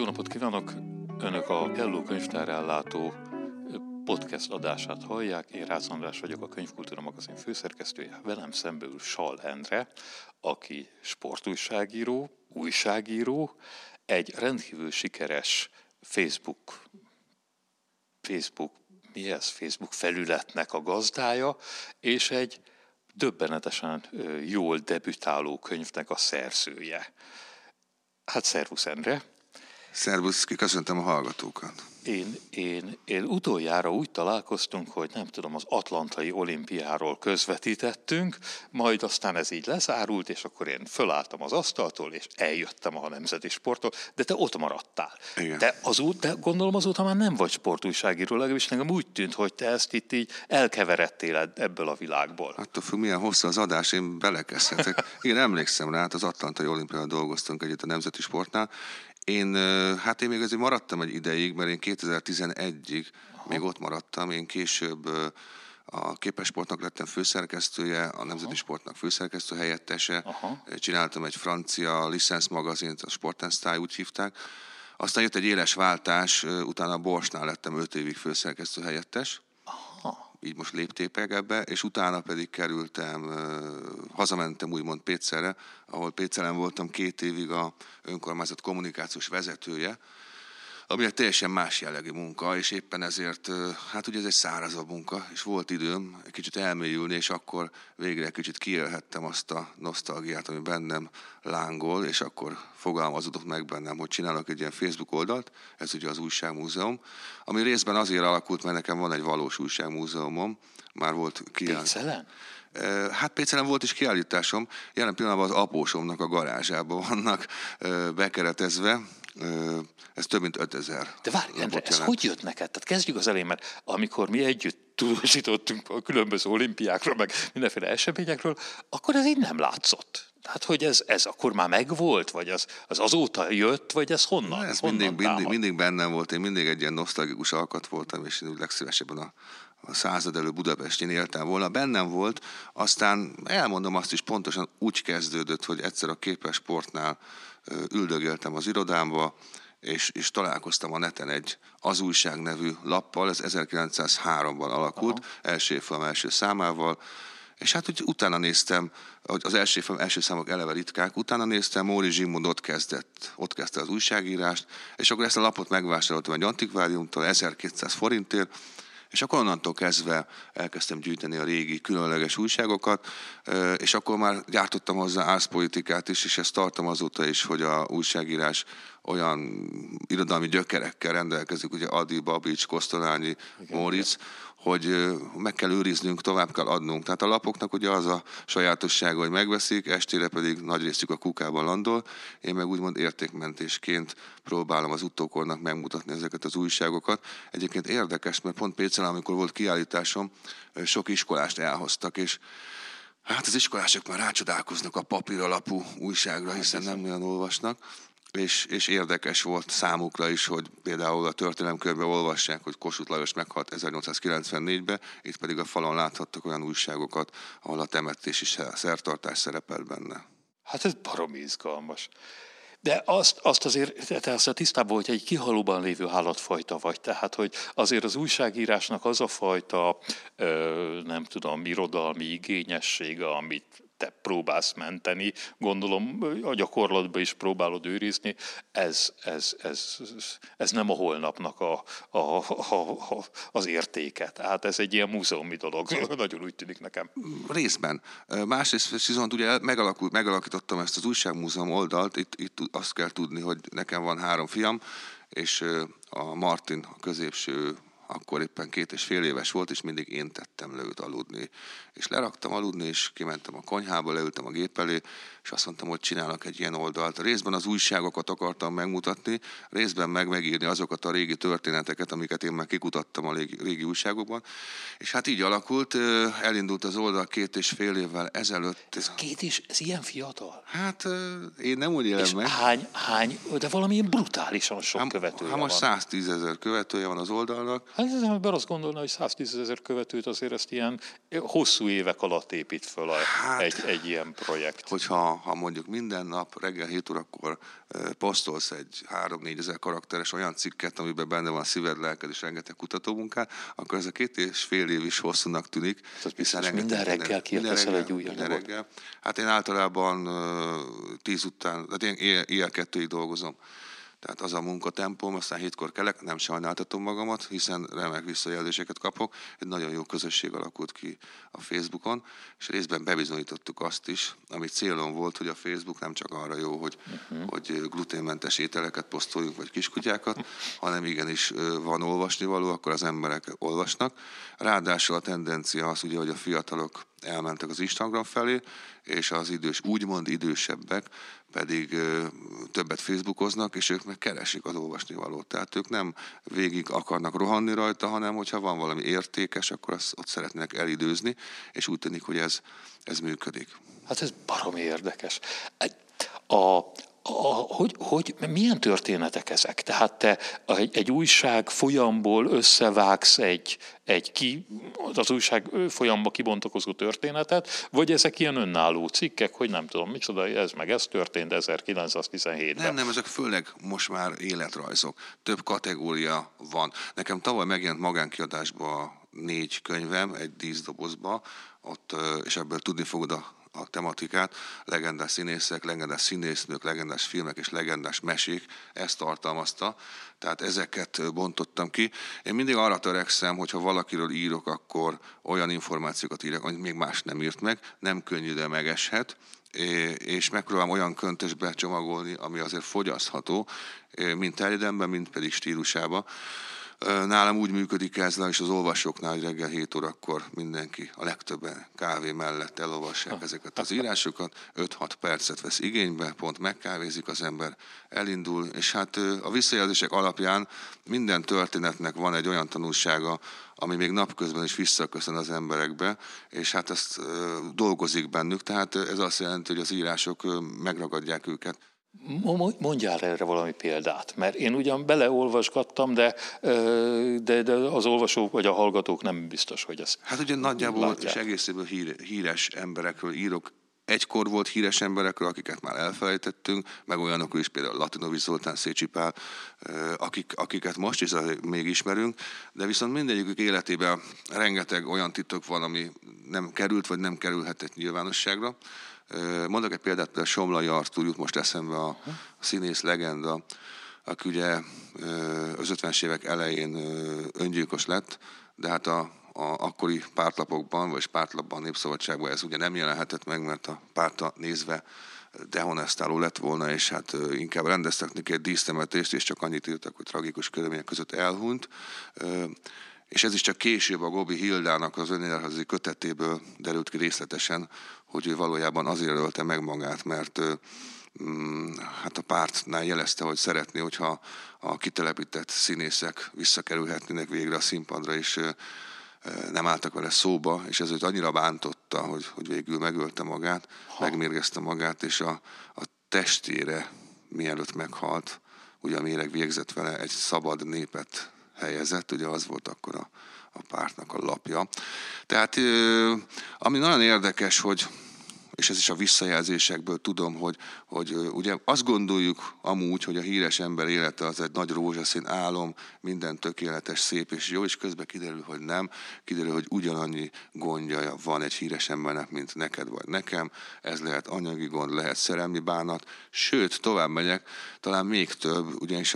Jó napot kívánok! Önök a Kelló könyvtárellátó podcast adását hallják. Én Rácz András vagyok, a Könyvkultúra magazin főszerkesztője. Velem szembe ül Sall Endre, aki sportújságíró, újságíró, egy rendkívül sikeres Facebook felületnek a gazdája, és egy döbbenetesen jól debütáló könyvnek a szerzője. Hát szervusz, Endre! Szervusz, köszöntöm a hallgatókat. Én utoljára úgy találkoztunk, hogy nem tudom, az Atlantai Olimpiáról közvetítettünk, majd aztán ez így lezárult, és akkor én fölálltam az asztaltól, és eljöttem a nemzeti sporttól, de te ott maradtál. Igen. De gondolom azóta már nem vagy sportújságíró, legalábbis nekem úgy tűnt, hogy te ezt itt így elkeveredtél ebből a világból. Attól függ, milyen hosszú az adás, én belekezdhetek. Én emlékszem rá, hát az Atlantai Olimpián dolgoztunk együtt a nemzeti sportnál. Én még azért maradtam egy ideig, mert én 2011-ig még ott maradtam. Én később a Képesportnak lettem főszerkesztője, a Nemzeti Sportnak főszerkesztő helyettese. Csináltam egy francia licenszmagazint, a Sport & Style úgy hívták. Aztán jött egy éles váltás, utána a Borsnál lettem 5 évig főszerkesztő helyettes. Így most léptépek ebbe, és utána pedig hazamentem úgymond Pécselre, ahol Pécselen voltam 2 évig a önkormányzat kommunikációs vezetője, ami egy teljesen más jellegű munka, és éppen ezért, hát ugye ez egy szárazabb munka, és volt időm egy kicsit elmélyülni, és akkor végre egy kicsit kiélhettem azt a nosztalgiát, ami bennem lángol, és akkor fogalmazódott meg bennem, hogy csinálok egy ilyen Facebook oldalt, ez ugye az Újságmúzeum, ami részben azért alakult, mert nekem van egy valós újságmúzeumom, már volt Pécselen? Hát Pécselen volt is kiállításom, jelen pillanatban az apósomnak a garázsában vannak bekeretezve, ez több mint 5000. De várj, Endre, ez hogy jött neked? Tehát kezdjük az elején, mert amikor mi együtt tudósítottunk a különböző olimpiákról, meg mindenféle eseményekről, akkor ez így nem látszott. Tehát, hogy ez akkor már megvolt, vagy az azóta jött, vagy ez honnan? Ez honnan mindig bennem volt, én mindig egy ilyen nosztalgikus alkat voltam, és én úgy legszívesebben a század elő Budapestén éltem volna. Bennem volt, aztán elmondom azt is, pontosan úgy kezdődött, hogy egyszer a Képesportnál üldögéltem az irodámba, és találkoztam a neten egy Az Újság nevű lappal, ez 1903-ban alakult, első évfolyam első számával, és hát úgy utána néztem, hogy az első évfolyam első számok eleve ritkák, utána néztem, Móri Zsigmond ott kezdte az újságírást, és akkor ezt a lapot megvásároltam egy antikváriumtól 1200 forintért, és akkor onnantól kezdve elkezdtem gyűjteni a régi különleges újságokat, és akkor már gyártottam hozzá árszpolitikát is, és ezt tartom azóta is, hogy a újságírás olyan irodalmi gyökerekkel rendelkezik, ugye Ady, Babics, Kosztolányi, Móricz, hogy meg kell őriznünk, tovább kell adnunk. Tehát a lapoknak ugye az a sajátossága, hogy megveszik, estére pedig nagy részük a kukában landol. Én meg úgymond értékmentésként próbálom az utókornak megmutatni ezeket az újságokat. Egyébként érdekes, mert pont Pécselen, amikor volt kiállításom, sok iskolást elhoztak, és hát az iskolások már rácsodálkoznak a papír alapú újságra, hiszen nem olyan olvasnak. És érdekes volt számukra is, hogy például a történelemkörben olvassák, hogy Kossuth Lajos meghalt 1894-ben, itt pedig a falon láthattak olyan újságokat, ahol a temetési szertartás szerepel benne. Hát ez baromi izgalmas. De azt azért, te aztán tisztában, hogy egy kihalóban lévő állatfajta vagy, tehát, hogy azért az újságírásnak az a fajta, nem tudom, irodalmi igényessége, amit te próbálsz menteni, gondolom a gyakorlatban is próbálod őrizni, ez nem a holnapnak az értéke. Tehát ez egy ilyen múzeumi dolog, nagyon úgy tűnik nekem. Részben. Másrészt viszont ugye megalakítottam ezt az újságmúzeum oldalt, itt azt kell tudni, hogy nekem van 3 fiam, és a Martin, a középső, akkor éppen 2,5 éves volt, és mindig én tettem le őt aludni. És leraktam aludni, és kimentem a konyhába, leültem a gép elé, és azt mondtam, hogy csinálok egy ilyen oldalt. Részben az újságokat akartam megmutatni, részben megírni azokat a régi történeteket, amiket én már kikutattam a régi újságokban. És hát így alakult, elindult az oldal 2,5 évvel ezelőtt. Ez ilyen fiatal? Hát én nem úgy élem meg. Hány, de valamilyen brutálisan sok követője van. Most 110 000 követője van az oldalnak. Hát az ember azt gondolna, hogy 110 000 követőt azért ezt ilyen hosszú évek alatt épít föl egy ilyen projekt. Hogyha mondjuk minden nap reggel 7 órakor posztolsz egy 3-4 ezer karakteres olyan cikket, amiben benne van szíved, lelked és rengeteg kutatómunkát, akkor ez a 2,5 év is hosszúnak tűnik. Hiszen minden reggel kiérteszel egy új anyagot. Hát én általában 10 után, hát én éjjel 2-ig dolgozom. Tehát az a munkatempóm, aztán 7-kor kelek, nem sajnáltatom magamat, hiszen remek visszajelzéseket kapok. Egy nagyon jó közösség alakult ki a Facebookon, és részben bebizonyítottuk azt is, ami célom volt, hogy a Facebook nem csak arra jó, hogy gluténmentes ételeket posztoljunk, vagy kiskutyákat, hanem igenis van olvasnivaló, akkor az emberek olvasnak. Ráadásul a tendencia az ugye, hogy a fiatalok elmentek az Instagram felé, és az úgymond idősebbek pedig többet Facebookoznak, és ők meg keresik az olvasnivalót. Tehát ők nem végig akarnak rohanni rajta, hanem hogyha van valami értékes, akkor azt ott szeretnének elidőzni, és úgy tűnik, hogy ez működik. Hát ez baromi érdekes. Milyen történetek ezek? Tehát te egy újság folyamból összevágsz az újság folyamba kibontakozó történetet, vagy ezek ilyen önálló cikkek, hogy nem tudom, micsoda, ez történt 1917-ben. Nem, ezek főleg most már életrajzok. Több kategória van. Nekem tavaly megjelent magánkiadásba 4 könyvem, egy díszdobozba, és ebből tudni fogod a tematikát, legendás színészek, legendás színésznők, legendás filmek és legendás mesék, ezt tartalmazta, tehát ezeket bontottam ki. Én mindig arra törekszem, hogyha valakiről írok, akkor olyan információkat írok, amit még más nem írt meg, nem könnyű, de megeshet, és megpróbálom olyan köntösbe csomagolni, ami azért fogyasztható, mind terjedelemben, mind pedig stílusába. Nálam úgy működik ez, és az olvasóknál, hogy reggel 7 órakor mindenki, a legtöbben kávé mellett elolvassák ezeket az írásokat, 5-6 percet vesz igénybe, pont megkávézik az ember, elindul, és hát a visszajelzések alapján minden történetnek van egy olyan tanulsága, ami még napközben is visszaköszön az emberekbe, és hát ezt dolgozik bennük, tehát ez azt jelenti, hogy az írások megragadják őket. Mondjál erre valami példát, mert én ugyan beleolvasgattam, de az olvasók vagy a hallgatók nem biztos, hogy ezt Hát ugye nagyjából látják. és egészéből híres emberekről írok. Egykor volt híres emberekről, akiket már elfelejtettünk, meg olyanokról is, például Latinovics Zoltán, Szécsi Pál, akiket most is még ismerünk, de viszont mindegyikük életében rengeteg olyan titok van, ami nem került, vagy nem kerülhetett nyilvánosságra. Mondok egy példát, például Somlai Artúr jut most eszembe, a színész legenda, aki ugye az 50-es évek elején öngyilkos lett, de hát a akkori pártlapokban, vagy pártlapban, Népszabadságban ez ugye nem jelenhetett meg, mert a párta nézve dehonestáló lett volna, és hát inkább rendeztek neki egy dísztemetést, és csak annyit írtak, hogy tragikus körülmények között elhunyt. És ez is csak később a Gobi Hildának az önéletrajzi kötetéből derült ki részletesen, hogy ő valójában azért ölte meg magát, mert hát a pártnál jelezte, hogy szeretné, hogyha a kitelepített színészek visszakerülhetnének végre a színpadra, és nem álltak vele szóba, és ez őt annyira bántotta, hogy végül megölte magát, megmérgezte magát, és a testére, mielőtt meghalt, ugye a méreg végzett vele, egy szabad népet helyezett, ugye az volt akkor a pártnak a lapja. Tehát ami nagyon érdekes, hogy és ez is a visszajelzésekből tudom, hogy ugye azt gondoljuk amúgy, hogy a híres ember élete az egy nagy rózsaszín álom, minden tökéletes, szép és jó, és közben kiderül, hogy nem. Kiderül, hogy ugyanannyi gondja van egy híres embernek, mint neked vagy nekem. Ez lehet anyagi gond, lehet szerelmi bánat, sőt, tovább megyek, talán még több, ugyanis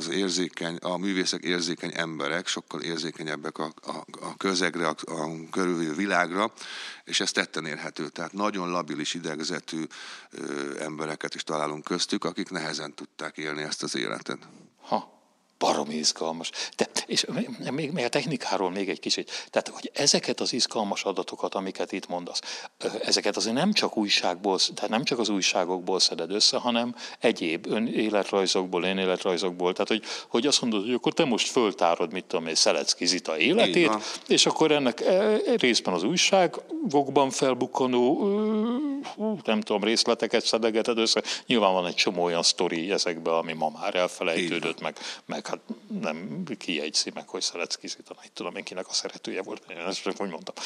a művészek érzékeny emberek, sokkal érzékenyebbek a közegre, a körülvevő világra, és ez tetten érhető. Tehát nagyon labilis, idegzetű embereket is találunk köztük, akik nehezen tudták élni ezt az életet. Baromi izgalmas. És még a technikáról még egy kicsit. Tehát, hogy ezeket az izgalmas adatokat, amiket itt mondasz, ezeket azért nem csak tehát nem csak az újságokból szeded össze, hanem egyéb önéletrajzokból. Tehát, hogy azt mondod, hogy akkor te most föltárod, mit tudom én, Szelecki Zita életét, és akkor ennek részben az újságokban felbukkanó nem tudom, részleteket szedegeted össze. Nyilván van egy csomó olyan sztori ezekben, ami ma már elfelejtődött, meg hát nem kijegyzi meg, hogy Szelecki, tudom én kinek a szeretője volt, én ezt csak úgy mondtam.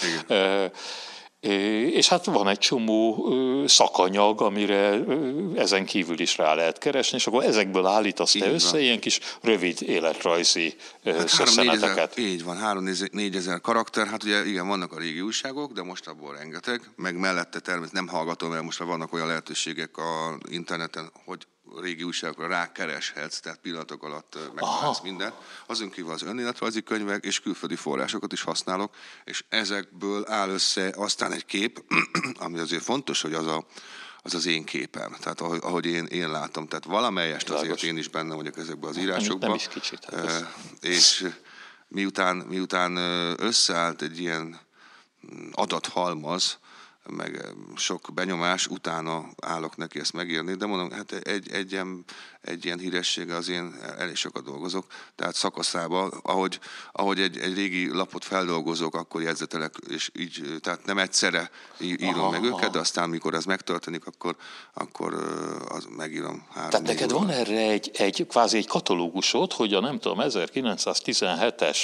És hát van egy csomó szakanyag, amire ezen kívül is rá lehet keresni, és akkor ezekből állítasz te össze ilyen kis rövid életrajzi szösszeneteket. Így van, 3-4 ezer karakter, hát ugye igen, vannak a régi újságok, de most abból rengeteg, meg mellette természetesen nem hallgatom, mert most már vannak olyan lehetőségek a interneten, hogy régi újságokra rákereshetsz, tehát pillanatok alatt megtalálsz mindent. Azon kívül az önéletrajzi könyvek és külföldi forrásokat is használok, és ezekből áll össze aztán egy kép, ami azért fontos, hogy az én képem, tehát ahogy én látom. Tehát valamelyest azért én is benne vagyok ezekben az írásokban. Nem is kicsit. És miután összeállt egy ilyen adathalmaz, meg sok benyomás, utána állok neki ezt megírni, de mondom, hát egy ilyen híressége az én elég sokat dolgozok, tehát szakaszában, ahogy egy régi lapot feldolgozok, akkor jegyzetelek, és így, tehát nem egyszerre írom meg őket, de aztán, mikor ez megtörténik, akkor az megírom 3-4 Tehát neked van erre kvázi egy katalógusod, hogy a nem tudom, 1917-es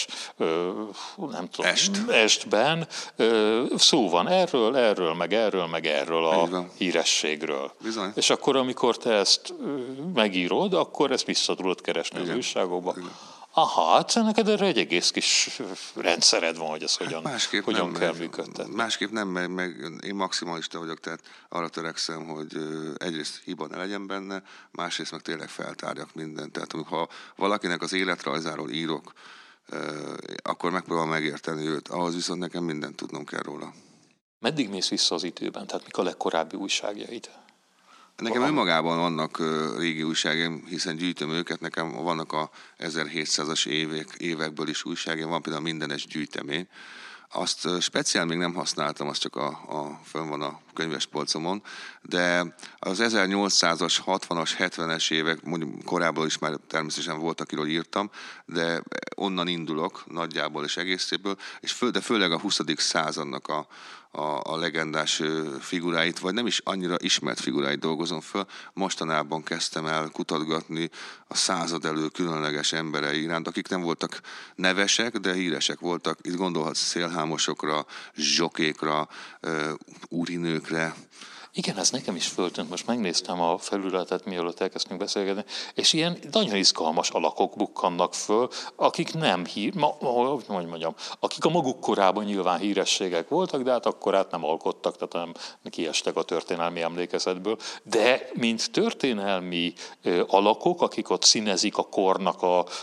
nem tudom, estben szó van erről, meg erről a hírességről. Bizony. És akkor, amikor te ezt megírod, akkor ezt vissza tudod keresni az újságokba. Aha, hát neked erre egy egész kis rendszered van, hogy ez hogyan kell működtetni. Másképp nem, meg én maximalista vagyok, tehát arra törekszem, hogy egyrészt hiba ne legyen benne, másrészt meg tényleg feltárjak mindent. Tehát ha valakinek az életrajzáról írok, akkor megpróbálom megérteni őt, ahhoz viszont nekem mindent tudnom kell róla. Meddig mész vissza az időben? Tehát mik a legkorábbi újságjaid? Nekem önmagában vannak régi újságjaim, hiszen gyűjtöm őket. Nekem vannak a 1700-as évekből is újságjaim, van például mindenes gyűjtemény. Azt speciál még nem használtam, az csak fönn van a könyvespolcomon, de az 1800-as, 60-as, 70-es évek, mondjuk korábban is már természetesen volt, akiről írtam, de onnan indulok nagyjából és egészéből, de főleg a 20. századnak a legendás figuráit, vagy nem is annyira ismert figuráit dolgozom föl. Mostanában kezdtem el kutatgatni a század elő különleges emberei iránt, akik nem voltak nevesek, de híresek voltak. Itt gondolhatsz szélhámosokra, zsokékra, úrinőkre. Igen, ez nekem is föltűnt. Most megnéztem a felületet, mielőtt elkezdtünk beszélgetni, és ilyen nagyon izgalmas alakok bukkannak föl, akik nem akik a maguk korában nyilván hírességek voltak, de hát akkor nem alkottak, tehát nem kiestek a történelmi emlékezetből. De mint történelmi alakok, akik ott színezik a kornak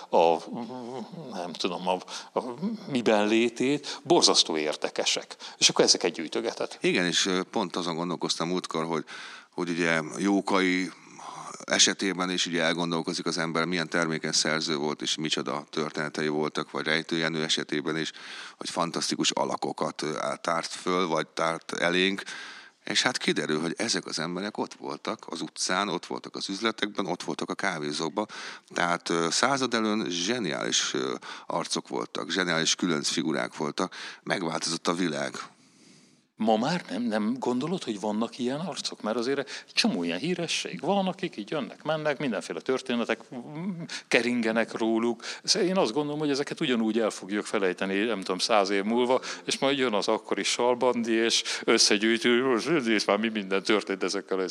nem tudom, a miben létét, borzasztó érdekesek. És akkor ezeket gyűjtögetett. Igen, és pont azon gondolkoztam múltkor, hogy ugye Jókai esetében is ugye elgondolkozik az ember, milyen termékeny szerző volt, és micsoda történetei voltak, vagy Rejtő Jenő esetében is, hogy fantasztikus alakokat tárt föl, vagy tárt elénk, és hát kiderül, hogy ezek az emberek ott voltak az utcán, ott voltak az üzletekben, ott voltak a kávézókban, tehát század előn zseniális arcok voltak, zseniális különc figurák voltak, megváltozott a világ. Ma már nem gondolod, hogy vannak ilyen arcok? Mert azért csomó ilyen híresség van, akik így jönnek, mennek, mindenféle történetek keringenek róluk. Én azt gondolom, hogy ezeket ugyanúgy el fogjuk felejteni, nem tudom, 100 év múlva, és majd jön az akkori Salbandi, és összegyűjtő, és már mi minden történt ezekkel.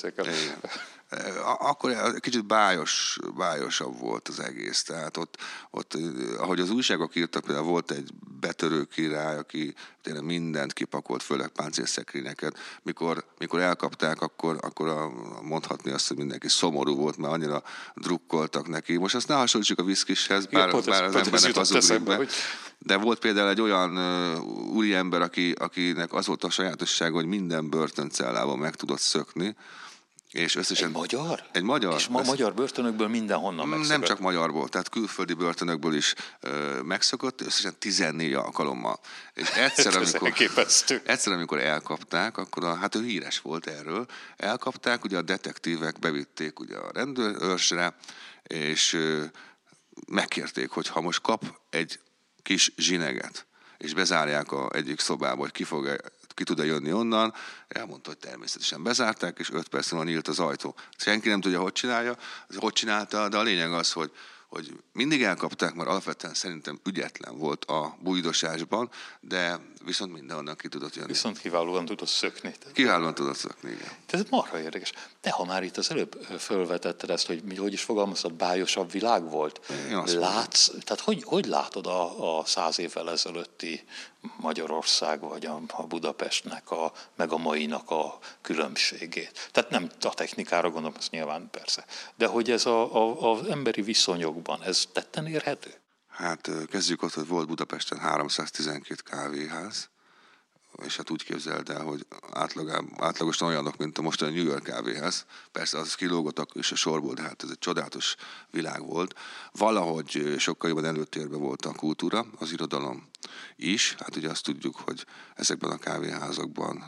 Akkor kicsit bájosabb volt az egész. Tehát ott, ahogy az újságok írtak, például volt egy betörő király, aki tényleg mindent kipakolt, főleg páncélszekrényeket. Mikor elkapták, akkor mondhatni azt, hogy mindenki szomorú volt, mert annyira drukkoltak neki. Most azt ne hasonlítsuk a viszkishez, bár az embernek az ugrik be. De volt például egy olyan úriember, akinek az volt a sajátossága, hogy minden börtöncellában meg tudott szökni. És összesen, Egy magyar? És ma magyar börtönökből mindenhonnan megszökött? Nem csak magyarból, tehát külföldi börtönökből is megszökött, összesen 14 alkalommal. És egyszer, amikor elkapták, akkor hát ő híres volt erről, elkapták, ugye a detektívek bevitték ugye a rendőrőrsre, és megkérték, hogy ha most kap egy kis zsineget, és bezárják egyik szobába, hogy ki tud-e jönni onnan. Elmondta, hogy természetesen bezárták, és 5 perc múlva nyílt az ajtó. Senki nem tudja, hogy csinálta, de a lényeg az, hogy mindig elkapták, mert alapvetően szerintem ügyetlen volt a bújdosásban, de viszont mindenhonnan ki tudott jönni. Viszont kiválóan tudott szökni. Kiválóan tudott szökni, igen. Ez marha érdekes. De ha már itt az előbb fölvetetted ezt, hogy is fogalmaztad, bájosabb világ volt. Látsz, tehát hogy látod a 100 évvel ezelőtti Magyarország, vagy a Budapestnek, meg a mainak a különbségét? Tehát nem a technikára gondolom, ez nyilván persze. De hogy ez az emberi viszonyokban, ez tetten érhető? Hát kezdjük ott, hogy volt Budapesten 312 kávéház, és hát úgy képzeld el, hogy átlagosan olyanok, mint a mostani New York kávéház. Persze az kilógottak és a sorból, de hát ez egy csodálatos világ volt. Valahogy sokkal jobban előtérben volt a kultúra, az irodalom is. Hát ugye azt tudjuk, hogy ezekben a kávéházakban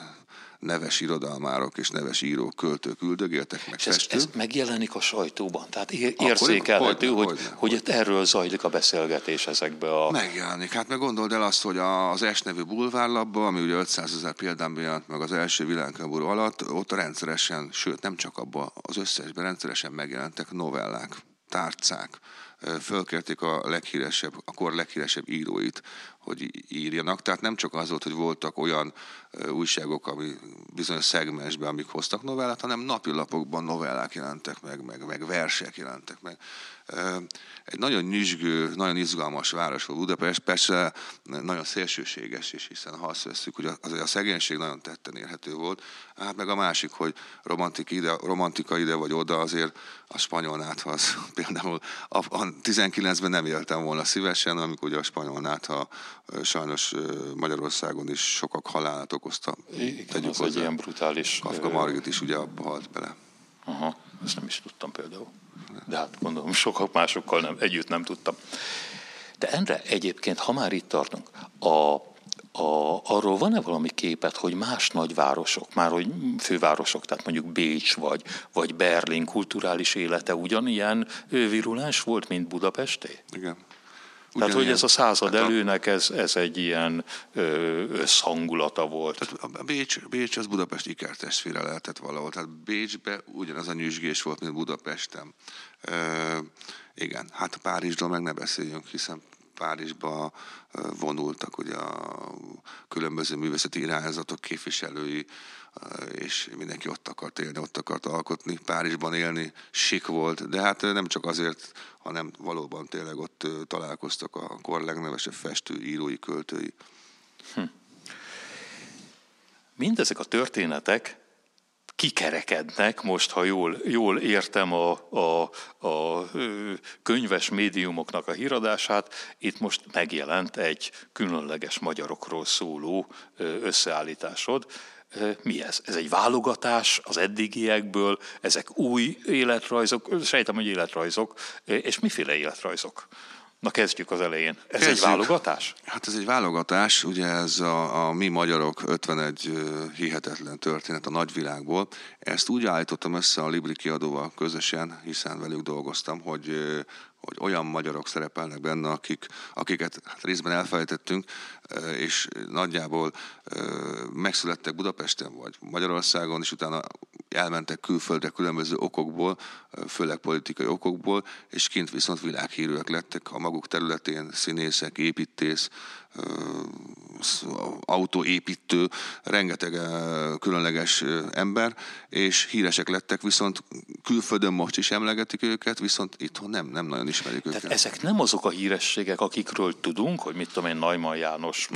neves irodalmárok és neves írók, költők üldögéltek, meg festők. Ez megjelenik a sajtóban? Tehát érzékelhető, hogy erről zajlik a beszélgetés ezekbe a... Megjelenik. Hát meg gondold el azt, hogy az S nevű bulvárlapban, ami ugye 500 000 példányban jelent meg az első világháború alatt, ott rendszeresen, sőt nem csak abban, az összesben rendszeresen megjelentek novellák, tárcák. Fölkérték a kor leghíresebb íróit, hogy írjanak. Tehát nem csak az volt, hogy voltak olyan újságok, ami bizonyos szegmensben, amik hoztak novellát, hanem napilapokban novellák jelentek meg versek jelentek meg. Egy nagyon nyüzsgő, nagyon izgalmas város volt Budapest, persze nagyon szélsőséges is, hiszen ha azt vesszük, hogy a szegénység nagyon tetten érhető volt. Hát meg a másik, hogy romantika ide vagy oda, azért a spanyol nátha például a 19-ben nem éltem volna szívesen, amikor ugye a spanyol nátha sajnos Magyarországon is sokak halálát okozta. Igen, az egy ilyen brutális... Kafka Margit is ugye abba halt bele. Aha, ezt nem is tudtam például. De hát gondolom, sokak másokkal együtt nem tudtam. De Endre, egyébként, ha már itt tartunk, arról van-e valami képet, hogy más nagyvárosok, már hogy fővárosok, tehát mondjuk Bécs vagy Berlin kulturális élete ugyanilyen virulens volt, mint Budapesté? Igen. Tehát, hogy ez a század előnek ez egy ilyen összhangulata volt. Tehát a Bécs az Budapest ikertestvére lehetett valahol. Tehát Bécsbe ugyanaz a nyüzsgés volt, mint Budapesten. Igen, hát Párizsról meg ne beszéljünk, hiszen Párizsba vonultak ugye a különböző művészeti irányzatok képviselői, és mindenki ott akart élni, ott akart alkotni. Párizsban élni sik volt, de hát nem csak azért, hanem valóban tényleg ott találkoztak a kor legnevesebb festő, írói, költői. Mindezek a történetek kikerekednek, most ha jól értem a könyves médiumoknak a híradását, itt most megjelent egy különleges magyarokról szóló összeállításod. Mi ez? Ez egy válogatás az eddigiekből, ezek új életrajzok, sejtem, hogy életrajzok, és miféle életrajzok? Na kezdjük az elején. Ez egy válogatás? Hát ez egy válogatás, ugye ez a mi magyarok 51 hihetetlen történet a nagyvilágból. Ezt úgy állítottam össze a Libri kiadóval közösen, hiszen velük dolgoztam, hogy olyan magyarok szerepelnek benne, akiket hát részben elfelejtettünk, és nagyjából megszülettek Budapesten vagy Magyarországon, és utána elmentek külföldre különböző okokból, főleg politikai okokból, és kint viszont világhírűek lettek a maguk területén, színészek, építész, autóépítő, rengeteg különleges ember, és híresek lettek, viszont külföldön most is emlegetik őket, viszont itthon nem nagyon ismerik őket. Tehát ezek nem azok a hírességek, akikről tudunk, hogy mit tudom én, Neumann János,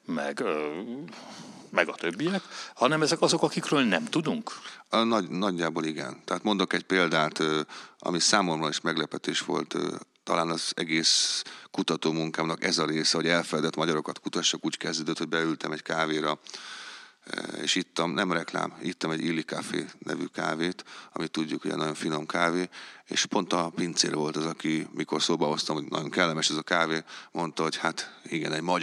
meg a többiek, hanem ezek azok, akikről nem tudunk? Nagyjából igen. Tehát mondok egy példát, ami számomra is meglepetés volt, talán az egész kutatómunkámnak ez a része, hogy elfeledett magyarokat kutassak, úgy kezdődött, hogy beültem egy kávéra, és ittam, nem reklám, ittam egy Illy Café nevű kávét, amit tudjuk, hogy nagyon finom kávé, és pont a pincér volt az, aki, mikor szóba hoztam, hogy nagyon kellemes ez a kávé, mondta, hogy hát igen, egy magyar.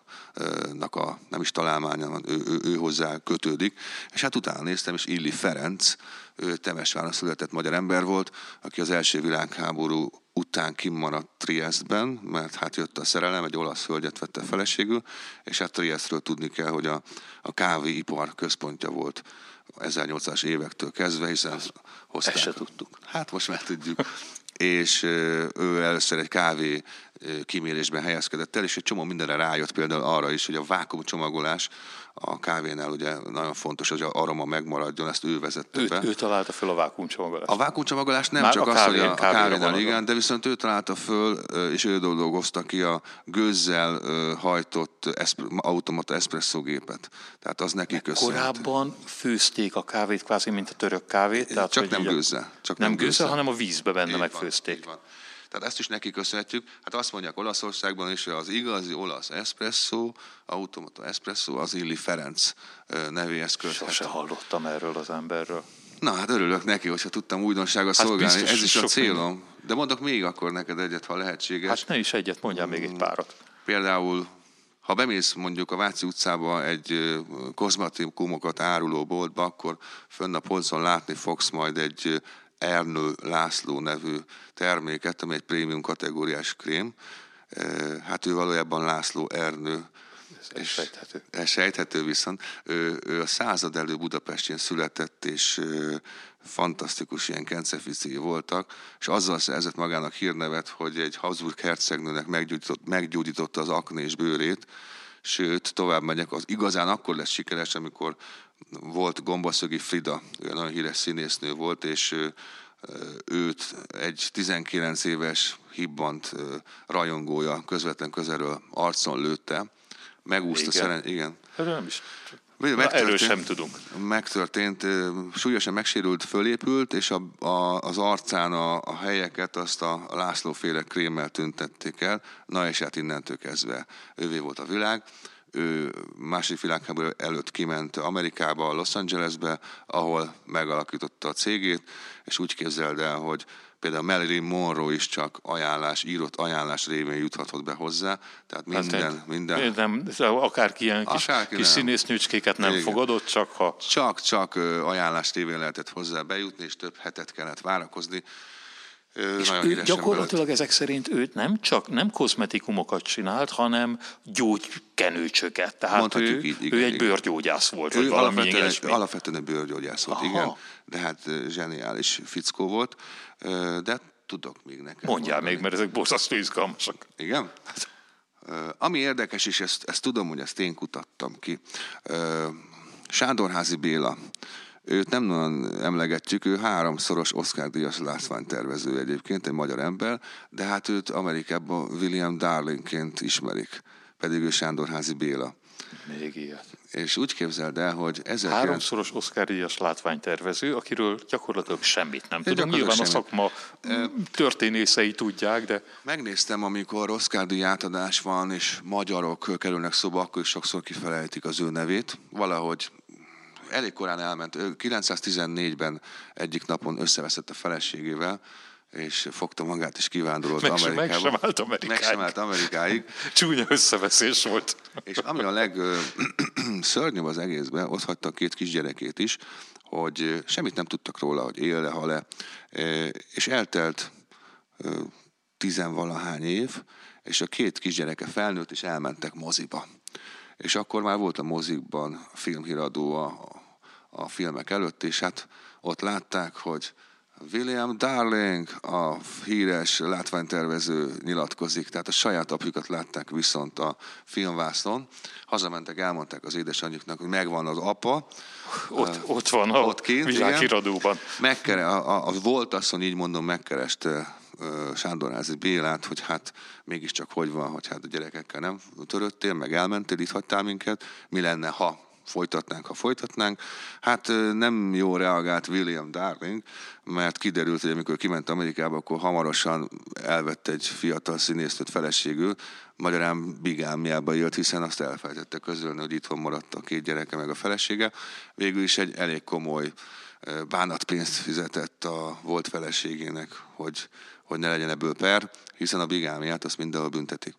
nem is találmánya, ő hozzá kötődik. És hát utána néztem, és Illy Ferenc, ő Temesváron született magyar ember volt, aki az első világháború után kimaradt Triestben, mert hát jött a szerelem, egy olasz hölgyet vette feleségül, és hát Triestről tudni kell, hogy a kávéipar központja volt 1800-as évektől kezdve, hiszen hozták. Ezt se tudtuk. Hát most már tudjuk. És ő először egy kávé kimérésben helyezkedett el, és egy csomó mindenre rájött, például arra is, hogy a vákuumcsomagolás a kávénál ugye nagyon fontos, hogy az aroma megmaradjon, ezt ő vezette be. Ő találta föl a vákuumcsomagolást. A vákuumcsomagolás nem már csak az, hogy a kávénál, igen, de viszont ő találta föl, és ő dolgozta ki a gőzzel hajtott automata eszpresszógépet. Tehát az neki köszönhető. Korábban főzték a kávét kvázi, mint a török kávét. Tehát, csak nem gőzzel. Nem gőzzel, hanem a vízbe benne megfőzték. Így van. Tehát ezt is neki köszönhetjük. Hát azt mondják Olaszországban is, hogy az igazi olasz eszpresszó, automata eszpresszó, az Illy Ferenc nevéhez köthető. Sose hallottam erről az emberről. Na hát örülök neki, hogyha tudtam újdonsággal szolgálni. Ez is a célom. Minden. De mondok még akkor neked egyet, ha lehetséges. Hát ne is egyet, mondjál még egy párat. Például, ha bemész mondjuk a Váci utcába egy kozmetikumokat áruló boltba, akkor fönn a polcon látni fogsz majd egy Ernő László nevű terméket, ami egy prémium kategóriás krém. Hát ő valójában László Ernő. Ez sejthető. Ez sejthető viszont. Ő a század elő Budapestjén született, és fantasztikus ilyen kenceficii voltak, és azzal szerzett magának hírnevet, hogy egy Habsburg hercegnőnek meggyógyította az aknés bőrét, sőt, tovább megyek, az igazán akkor lesz sikeres, amikor volt Gombaszögi Frida, ő nagyon híres színésznő volt, és őt egy 19 éves hibbant rajongója közvetlen közelről arcon lőtte, megúszta szerencsét. Igen. Nem is. Erről sem tudunk. Megtörtént, súlyosan megsérült, fölépült, és az arcán a helyeket azt a László-féle krémmel tüntették el, na és hát innentől kezdve ővé volt a világ. Ő második világháború előtt kiment Amerikába, Los Angelesbe, ahol megalakította a cégét, és úgy képzeld el, hogy például Marilyn Monroe is csak írott ajánlás révén juthatott be hozzá, tehát minden... Nem, akárki ilyen kis színésznőcskéket nem fogadott, csak ha... Csak ajánlás révén lehetett hozzá bejutni, és több hetet kellett várakozni. És ő gyakorlatilag ezek szerint ő nem kozmetikumokat csinált, hanem gyógykenőcsöket. Tehát ő egy bőrgyógyász volt, vagy valami ilyesmi. Alapvetően egy bőrgyógyász volt, igen. De hát zseniális fickó volt. De tudok még neked. Mondjál még, mert ezek borzasztó izgalmasak. Igen? Ami érdekes, és ezt tudom, hogy ezt én kutattam ki. Sándorházy Béla. Őt nem nagyon emlegetjük, ő 3-szoros Oscar-díjas látványtervező egyébként, egy magyar ember, de hát őt Amerikában William Darlingként ismerik, pedig ő Sándorházy Béla. Még ilyet. És úgy képzeld el, hogy 3-szoros Oscar-díjas látványtervező, akiről gyakorlatilag semmit nem tudom. Nyilván a szakma történészei tudják, de... Megnéztem, amikor Oscar-díj átadás van, és magyarok kerülnek szóba, akkor is sokszor kifelejtik az ő nevét. Valahogy elég korán elment. 914-ben egyik napon összeveszett a feleségével, és fogta magát, és kivándorolt Amerikába. Meg sem állt Amerikáig. Csúnya összeveszés volt. És ami a legszörnyűbb az egészben, ott hagyta a 2 kisgyerekét is, hogy semmit nem tudtak róla, hogy él-e, hal-e. És eltelt 10-valahány év, és a 2 kisgyereke felnőtt, és elmentek moziba. És akkor már volt a mozikban filmhíradó a filmek előtt, és hát ott látták, hogy William Darling, a híres látványtervező nyilatkozik, tehát a saját apjukat látták viszont a filmvásznon. Hazamentek, elmondták az édesanyjuknak, hogy megvan az apa. Ott van a világhíradóban. A volt asszony, így mondom, megkereste Sándorházy Bélát, hogy hát mégiscsak hogy van, hogy hát a gyerekekkel nem töröttél, meg elmentél, itt hagytál minket, mi lenne, ha folytatnánk. Hát nem jó reagált William Darling, mert kiderült, hogy amikor kiment Amerikába, akkor hamarosan elvett egy fiatal színésznőt feleségül, magyarán bigámiába élt, hiszen azt elfelejtette közölni, hogy itthon maradt a 2 gyereke meg a felesége. Végül is egy elég komoly bánatpénzt fizetett a volt feleségének, hogy ne legyen ebből per, hiszen a bigámiát azt mindenhol büntetik.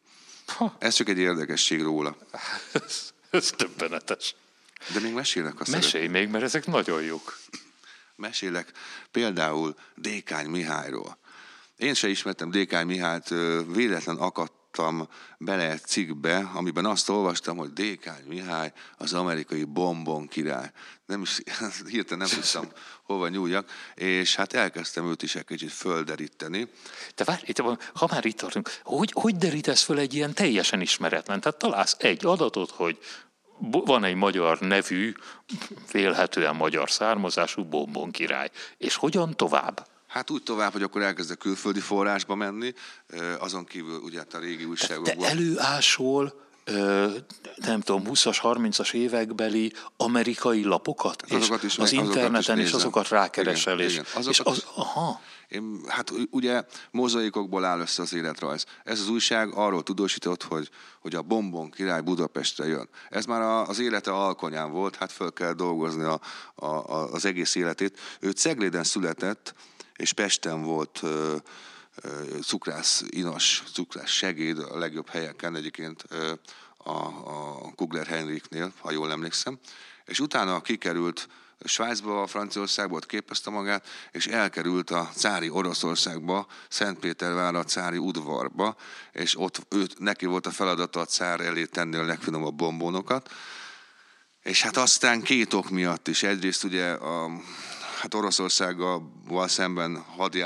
Ez csak egy érdekesség róla. Ez döbbenetes. De még mesélek a Mesélj még, mert ezek nagyon jók. Mesélek például Dékány Mihályról. Én se ismertem Dékány Mihályt, véletlen akadtam bele egy cikkbe, amiben azt olvastam, hogy Dékány Mihály az amerikai bombon király. Nem is, hirtelen nem tudtam hova nyúljak, és hát elkezdtem őt is egy kicsit földeríteni. Te várj, ha már itt tartunk, hogy derítesz föl egy ilyen teljesen ismeretlen? Tehát találsz egy adatot, hogy van egy magyar nevű, vélhetően magyar származású bombon király. És hogyan tovább? Hát úgy tovább, hogy akkor elkezdek külföldi forrásba menni, azon kívül ugye a régi újságokból. Te előásol, nem tudom, 20-as, 30-as évekbeli amerikai lapokat? Azokat is, az interneten is nézem. azokat rákeresel. Igen, Aha. Hát ugye mozaikokból áll össze az életrajz. Ez az újság arról tudósított, hogy a bombon király Budapestre jön. Ez már az élete alkonyán volt, hát föl kell dolgozni az egész életét. Ő Cegléden született, és Pesten volt cukrász Inas, cukrász segéd a legjobb helyeken, egyébként a Kugler Henriknél, ha jól emlékszem. És utána kikerült Svájcba, Franciaországba, ott képezte magát, és elkerült a cári Oroszországba, Szentpétervár a cári udvarba, és ott neki volt a feladata a cár elé tenni a legfinomabb bombónokat. És hát aztán két ok miatt is. Egyrészt ugye hát Oroszországgal szemben hadi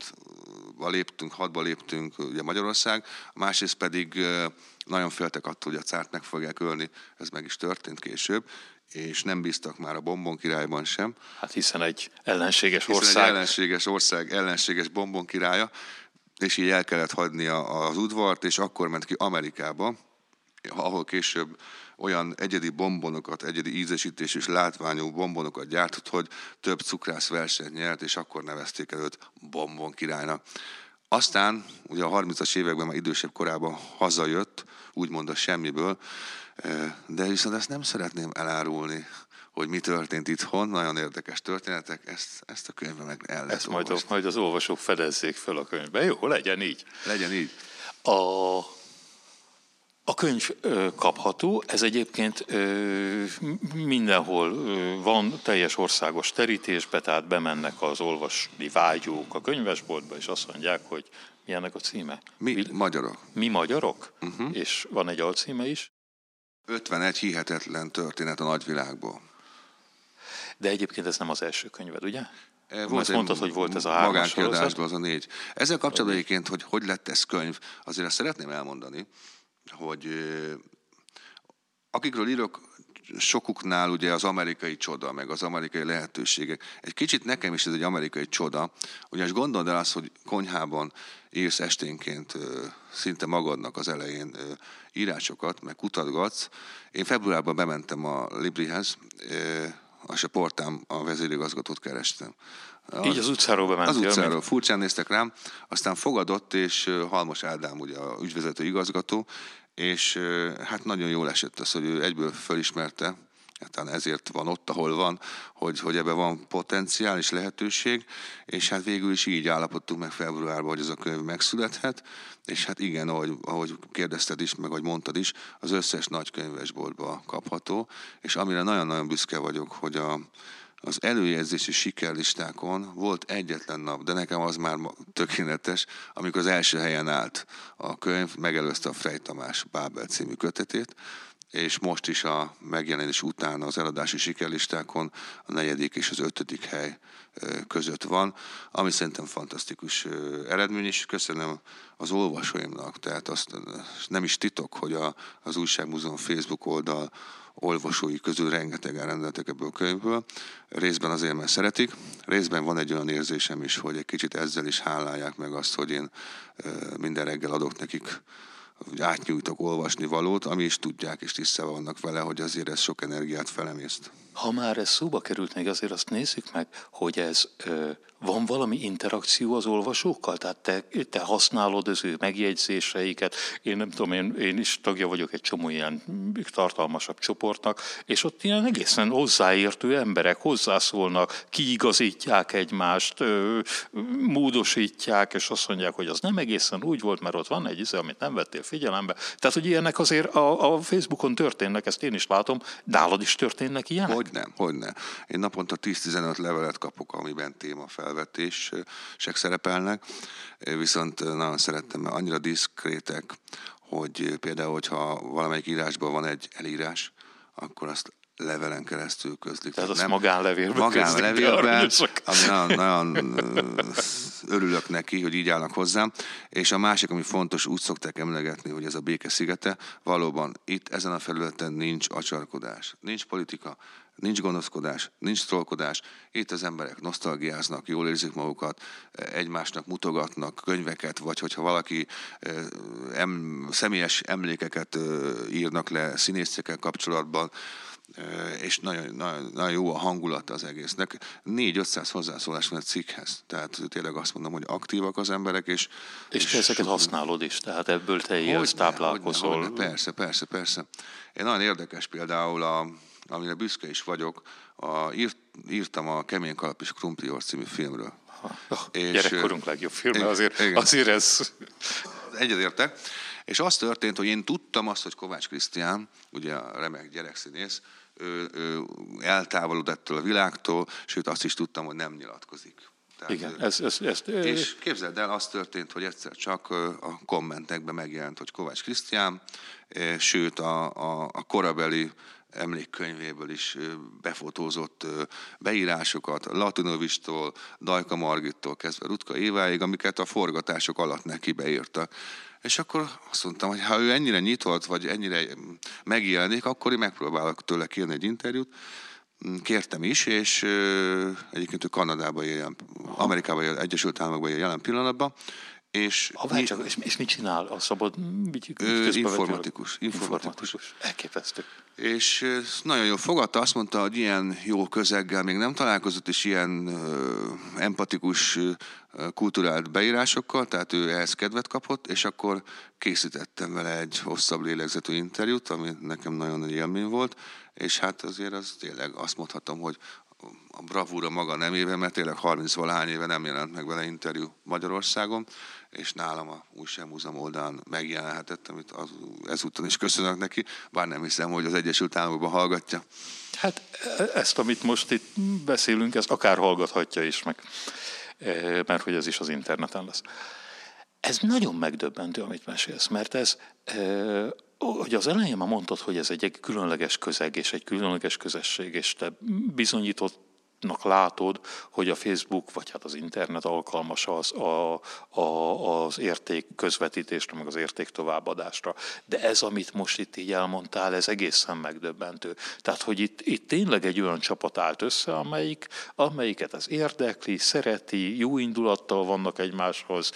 hadba léptünk ugye Magyarország, másrészt pedig nagyon féltek attól, hogy a cárt meg fogják ölni, ez meg is történt később, és nem bíztak már a bombon királyban sem. Hát hiszen egy ellenséges ország. Ellenséges bombon királya, és így el kellett hagynia az udvart, és akkor ment ki Amerikába, ahol később olyan egyedi bombonokat, egyedi ízesítés és látványú bombonokat gyártott, hogy több cukrász versenyt nyert, és akkor nevezték el őt bombon királynak. Aztán ugye a 30-as években már idősebb korában hazajött, úgymond a semmiből, de viszont ezt nem szeretném elárulni, hogy mi történt itthon, nagyon érdekes történetek, ezt a könyvben meg el lehet olvasni. Majd az olvasók fedezzék fel a könyvben. Jó, legyen így. Legyen így. A könyv kapható, ez egyébként mindenhol van, teljes országos terítésbe, tehát bemennek az olvasni vágyók a könyvesboltba, és azt mondják, hogy mi ennek a címe? Mi magyarok. Mi magyarok? És van egy alcíme is? 51 hihetetlen történet a nagyvilágból. De egyébként ez nem az első könyved, ugye? Volt mondtad, hogy volt ez a 3-as sorozat. Az a 4. Ezzel kapcsolatban egyébként, hogy lett ez könyv, azért azt szeretném elmondani, hogy akikről írok, sokuknál ugye az amerikai csoda, meg az amerikai lehetőségek. Egy kicsit nekem is ez egy amerikai csoda, ugyanis gondold el azt, hogy konyhában írsz esténként szinte magadnak az elején írásokat, meg kutatgatsz. Én februárban bementem a Librihez, és a portán a vezérigazgatót kerestem. Így az utcáról bementél? Az utcáról. Furcsán néztek rám, aztán fogadott, és Halmos Ádám, ugye a ügyvezető igazgató, és hát nagyon jól esett az, hogy ő egyből felismerte, hát ezért van ott, ahol van, hogy ebben van potenciál és lehetőség, és hát végül is így állapodtunk meg februárban, hogy ez a könyv megszülethet, és hát igen, ahogy kérdezted is, meg ahogy mondtad is, az összes nagy könyvesboltban kapható, és amire nagyon-nagyon büszke vagyok, hogy az előjegyzési sikerlistákon volt egyetlen nap, de nekem az már tökéletes, amikor az első helyen állt a könyv, megelőzte a Frey Tamás Bábel című kötetét, és most is a megjelenés után az eladási sikerlistákon a 4. és az 5. hely között van, ami szerintem fantasztikus eredmény, és köszönöm az olvasóimnak, tehát azt nem is titok, hogy az Újságmúzeum Facebook oldal olvasói közül rengetegen rendeltek ebből a könyvből. Részben azért, mert szeretik, részben van egy olyan érzésem is, hogy egy kicsit ezzel is hálálják meg azt, hogy én minden reggel adok nekik, hogy átnyújtok olvasni valót, ami is tudják és tisztában vannak vele, hogy azért ez sok energiát felemészt. Ha már ez szóba került, még azért azt nézzük meg, hogy ez van valami interakció az olvasókkal? Tehát te használod az ő megjegyzéseiket, én nem tudom, én is tagja vagyok egy csomó ilyen tartalmasabb csoportnak, és ott ilyen egészen hozzáértő emberek hozzászólnak, kiigazítják egymást, módosítják, és azt mondják, hogy az nem egészen úgy volt, mert ott van egy amit nem vettél figyelembe. Tehát, hogy ilyenek azért a Facebookon történnek, ezt én is látom, nálad is történnek ilyenek? Hogyne. Én naponta 10-15 levelet kapok, amiben témafelvetések szerepelnek, viszont nagyon szerettem, mert annyira diszkrétek, hogy például, hogyha valamelyik írásban van egy elírás, akkor azt levelen keresztül közlik. Tehát azt magánlevélben ami nagyon örülök neki, hogy így állnak hozzám. És a másik, ami fontos, úgy szokták emlegetni, hogy ez a béke szigete, valóban itt ezen a felületen nincs acsarkodás, nincs politika, nincs gonoszkodás, nincs trollkodás. Itt az emberek nosztalgiáznak, jól érzik magukat, egymásnak mutogatnak könyveket, vagy hogyha valaki személyes emlékeket írnak le színészekkel kapcsolatban, és nagyon jó a hangulata az egésznek. 400-500 hozzászólás van a cikkhez. Tehát tényleg azt mondom, hogy aktívak az emberek, és te ezeket használod is, tehát ebből te élsz, táplálkozol. Persze. Én nagyon érdekes például, amire büszke is vagyok, írtam a Kemény kalap és Krumplior című filmről. Gyerekkorunk legjobb filme, azért ez... Egyetértek. És az történt, hogy én tudtam azt, hogy Kovács Krisztián, ugye a remek gyerekszínész, ő eltávolodott ettől a világtól, sőt azt is tudtam, hogy nem nyilatkozik. Tehát, igen, és képzeld el, az történt, hogy egyszer csak a kommentekben megjelent, hogy Kovács Krisztián, sőt a korabeli emlékkönyvéből is befotózott beírásokat Latinovistól, Dajka Margittól kezdve Rutka Éváig, amiket a forgatások alatt neki beírtak. És akkor azt mondtam, hogy ha ő ennyire nyitott, vagy ennyire megjelenik, akkor én megpróbálok tőle kérni egy interjút. Kértem is, és egyébként ő Kanadában él, Amerikában él, Egyesült Államokban él jelen pillanatban. És mit csinál? A szabad informatikus. Elképesztő. És nagyon jól fogadta, azt mondta, hogy ilyen jó közeggel még nem találkozott, és ilyen empatikus, kulturált beírásokkal, tehát ő ehhez kedvet kapott, és akkor készítettem vele egy hosszabb lélegzetű interjút, ami nekem nagyon nagy élmény volt, és hát azért az tényleg azt mondhatom, hogy a bravúra maga nem éve, mert tényleg 30-valahány éve nem jelent meg vele interjú Magyarországon, és nálam a Újságmúzeum oldalán megjelenhetett, amit ezúttal is köszönök neki, bár nem hiszem, hogy az Egyesült Államokban hallgatja. Hát ezt, amit most itt beszélünk, ezt akár hallgathatja is meg, mert hogy ez is az interneten lesz. Ez nagyon megdöbbentő, amit mesélsz, mert ez... hogy az elején már mondtad, hogy ez egy különleges közeg és egy különleges közösség, és te bizonyítottnak látod, hogy a Facebook, vagy hát az internet alkalmas az érték közvetítésre, meg az érték továbbadásra. De ez, amit most itt így elmondtál, ez egészen megdöbbentő. Tehát, hogy itt tényleg egy olyan csapat állt össze, amelyiket ez érdekli, szereti, jó indulattal vannak egymáshoz,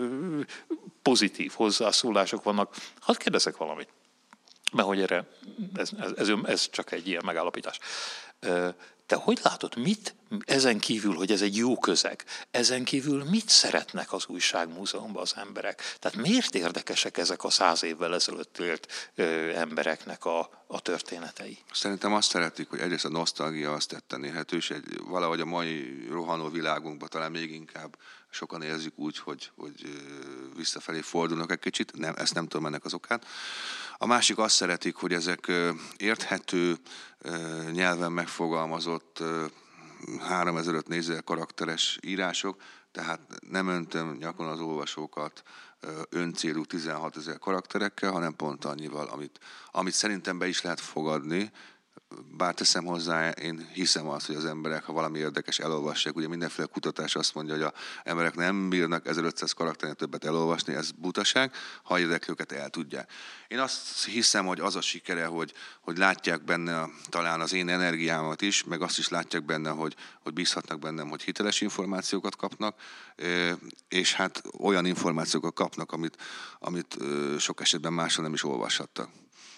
pozitív hozzászólások vannak. Hadd kérdezek valamit, mert hogy erre, ez csak egy ilyen megállapítás. Te hogy látod, ezen kívül, hogy ez egy jó közeg, ezen kívül mit szeretnek az Újságmúzeumban az emberek? Tehát miért érdekesek ezek a 100 évvel ezelőtt élt embereknek a történetei? Szerintem azt szeretik, hogy egyrészt a nosztalgia azt tetten érhető, és valahogy a mai rohanó világunkban talán még inkább sokan érzik úgy, hogy visszafelé fordulnak egy kicsit, ezt nem tudom ennek az okát. A másik azt szeretik, hogy ezek érthető, nyelven megfogalmazott 3005 négyzet karakteres írások, tehát nem öntöm nyakon az olvasókat öncélú 16 000 karakterekkel, hanem pont annyival, amit szerintem be is lehet fogadni, bár teszem hozzá, én hiszem azt, hogy az emberek, ha valami érdekes, elolvassák. Ugye mindenféle kutatás azt mondja, hogy az emberek nem bírnak 1500 karakternél többet elolvasni, ez butaság, ha érdekli őket, el tudják. Én azt hiszem, hogy az a sikere, hogy látják benne talán az én energiámat is, meg azt is látják benne, hogy bízhatnak bennem, hogy hiteles információkat kapnak, és hát olyan információkat kapnak, amit sok esetben máshol nem is olvashattak.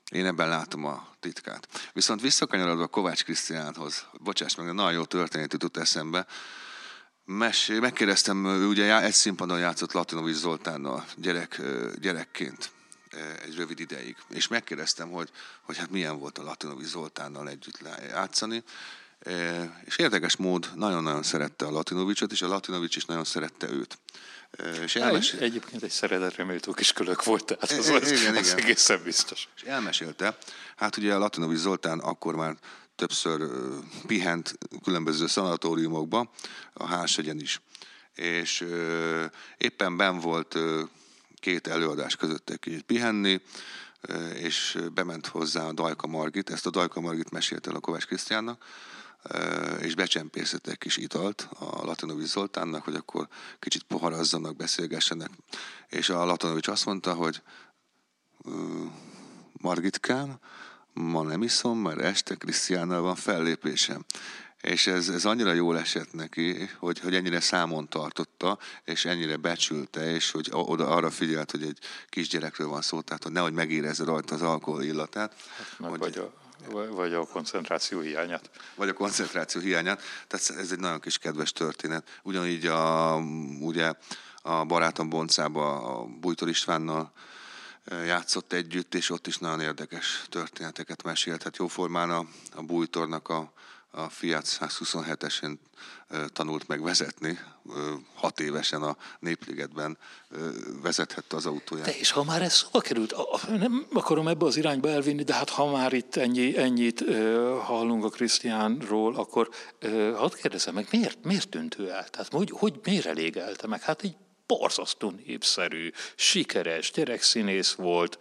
Én ebben látom a titkát. Viszont visszakanyarodva Kovács Krisztiánhoz, bocsáss meg, nagyon jó történet jutott eszembe. Megkérdeztem, ő ugye egy színpadon játszott Latinovics Zoltánnal gyerekként egy rövid ideig. És megkérdeztem, hogy hát milyen volt a Latinovics Zoltánnal együtt játszani. És érdekes mód nagyon-nagyon szerette a Latinovicsot, és a Latinovics is nagyon szerette őt. És egyébként egy szeretetre méltó kis kölök volt, tehát az egészen biztos. És elmesélte, hát ugye a Latinovics Zoltán akkor már többször pihent különböző szanatóriumokba, a Hárshegyen is. És éppen benn volt két előadás között egy pihenni, és bement hozzá a Dajka Margit, ezt a Dajka Margit mesélte el a Kovács Krisztiánnak, és becsempészett egy kis italt a Latinovics Zoltánnak, hogy akkor kicsit poharazzanak, beszélgessenek. És a Latinovics azt mondta, hogy Margitkám, ma nem iszom, mert este Krisztiánnal van fellépésem. És ez annyira jól esett neki, hogy ennyire számon tartotta, és ennyire becsülte, és hogy oda arra figyelt, hogy egy kisgyerekről van szó, tehát hogy nehogy megérezze rajta az alkohol illatát. Vagy a koncentráció hiányát. Vagy a koncentráció hiányát. Tehát ez egy nagyon kis kedves történet. Ugyanígy ugye a barátom Boncába a Bújtor Istvánnal játszott együtt, és ott is nagyon érdekes történeteket mesélt. Hát jóformán a Bújtornak a Fiat 127-esen tanult meg vezetni, 6 évesen a Népligetben vezethette az autóját. De és ha már ez szóba került, nem akarom ebbe az irányba elvinni, de hát ha már itt ennyit hallunk a Krisztiánról, akkor hadd kérdezem meg, miért tűnt ő el? Tehát miért elégelte meg? Hát egy borzasztó népszerű, sikeres gyerekszínész volt.